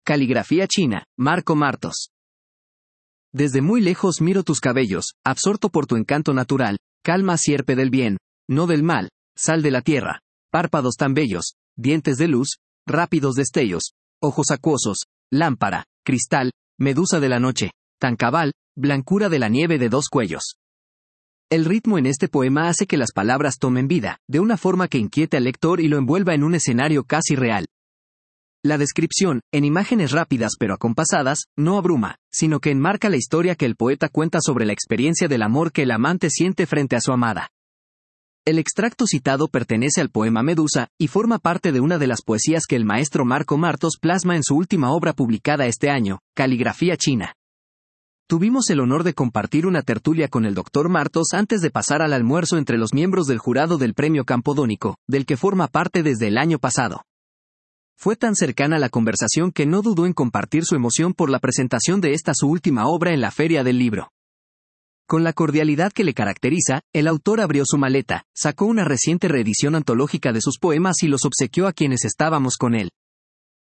Caligrafía china, Marco Martos. Desde muy lejos miro tus cabellos, absorto por tu encanto natural, calma sierpe del bien, no del mal, sal de la tierra, párpados tan bellos, dientes de luz, rápidos destellos, ojos acuosos, lámpara, cristal, medusa de la noche, tan cabal, blancura de la nieve de dos cuellos. El ritmo en este poema hace que las palabras tomen vida, de una forma que inquiete al lector y lo envuelva en un escenario casi real. La descripción, en imágenes rápidas pero acompasadas, no abruma, sino que enmarca la historia que el poeta cuenta sobre la experiencia del amor que el amante siente frente a su amada. El extracto citado pertenece al poema Medusa, y forma parte de una de las poesías que el maestro Marco Martos plasma en su última obra publicada este año, Caligrafía china. Tuvimos el honor de compartir una tertulia con el Dr. Martos antes de pasar al almuerzo entre los miembros del jurado del Premio Campodónico, del que forma parte desde el año pasado. Fue tan cercana la conversación que no dudó en compartir su emoción por la presentación de esta su última obra en la Feria del Libro. Con la cordialidad que le caracteriza, el autor abrió su maleta, sacó una reciente reedición antológica de sus poemas y los obsequió a quienes estábamos con él.